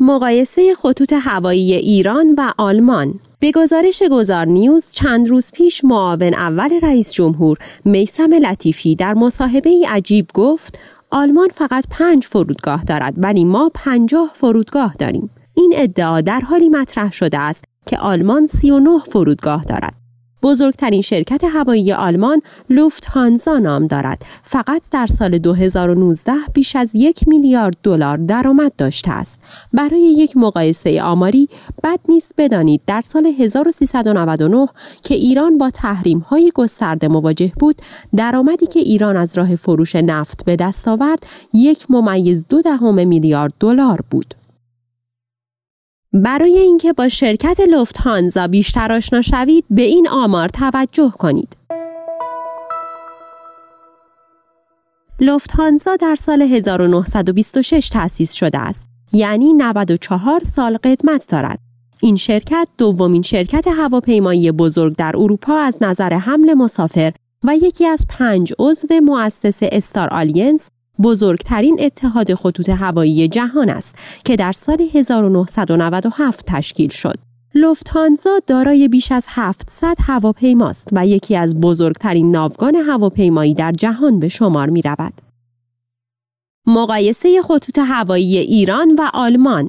مقایسه خطوط هوایی ایران و آلمان. به گزارش گذار نیوز چند روز پیش معاون اول رئیس جمهور میثم لطیفی در مصاحبه‌ای عجیب گفت آلمان فقط 5 فرودگاه دارد ولی ما 50 فرودگاه داریم. این ادعا در حالی مطرح شده است که آلمان 39 فرودگاه دارد. بزرگترین شرکت هوایی آلمان لوفت‌هانزا نام دارد. فقط در سال 2019 بیش از 1 میلیارد دلار درآمد داشته است. برای یک مقایسه آماری بد نیست بدانید در سال 1399 که ایران با تحریم‌های گسترده مواجه بود، درآمدی که ایران از راه فروش نفت به دست آورد 1.2 میلیارد دلار بود. برای اینکه با شرکت لوفت‌هانزا بیشتر آشنا شوید به این آمار توجه کنید. لوفت‌هانزا در سال 1926 تأسیس شده است، یعنی 94 سال قدمت دارد. این شرکت دومین شرکت هواپیمایی بزرگ در اروپا از نظر حمل مسافر و یکی از 5 عضو مؤسسه استار آلینس، بزرگترین اتحاد خطوط هوایی جهان است که در سال 1997 تشکیل شد. لوفت‌هانزا دارای بیش از 700 هواپیماست و یکی از بزرگترین ناوگان هواپیمایی در جهان به شمار می رود. مقایسه خطوط هوایی ایران و آلمان.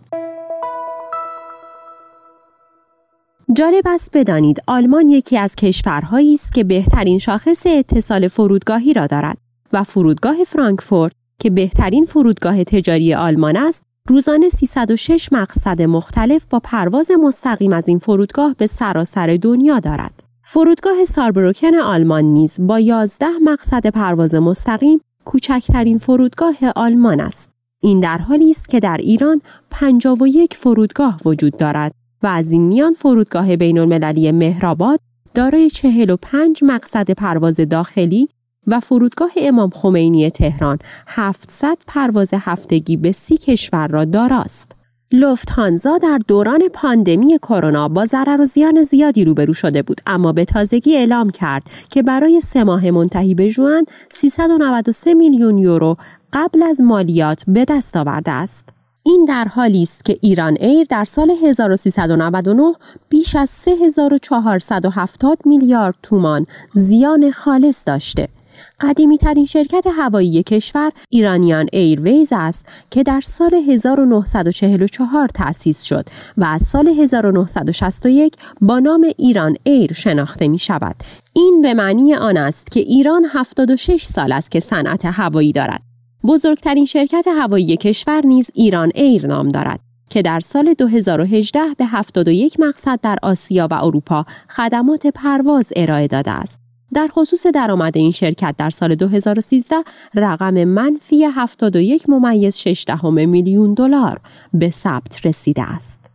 جالب است بدانید آلمان یکی از کشورهایی است که بهترین شاخص اتصال فرودگاهی را دارد و فرودگاه فرانکفورت که بهترین فرودگاه تجاری آلمان است، روزانه 306 مقصد مختلف با پرواز مستقیم از این فرودگاه به سراسر دنیا دارد. فرودگاه ساربروکن آلمان نیز با 11 مقصد پرواز مستقیم کوچکترین فرودگاه آلمان است. این در حالی است که در ایران 51 فرودگاه وجود دارد و از این میان فرودگاه بین‌المللی مهرآباد دارای 45 مقصد پرواز داخلی و فرودگاه امام خمینی تهران 700 پرواز هفتگی به 30 کشور را داراست. لوفت‌هانزا در دوران پاندمی کرونا با ضرر و زیان زیادی روبرو شده بود، اما به تازگی اعلام کرد که برای 3 ماه منتهی به ژوئن 393 میلیون یورو قبل از مالیات به دست آورده است. این در حالی است که ایران ایر در سال 1399 بیش از 3470 میلیارد تومان زیان خالص داشته. قدیمی ترین شرکت هوایی کشور ایرانیان ایرویز است که در سال 1944 تأسیس شد و از سال 1961 با نام ایران ایر شناخته می شود. این به معنی آن است که ایران 76 سال است که صنعت هوایی دارد. بزرگترین شرکت هوایی کشور نیز ایران ایر نام دارد که در سال 2018 به 71 مقصد در آسیا و اروپا خدمات پرواز ارائه داده است. در خصوص درآمد این شرکت در سال 2013 رقم منفی 71.6 میلیون دلار به ثبت رسیده است.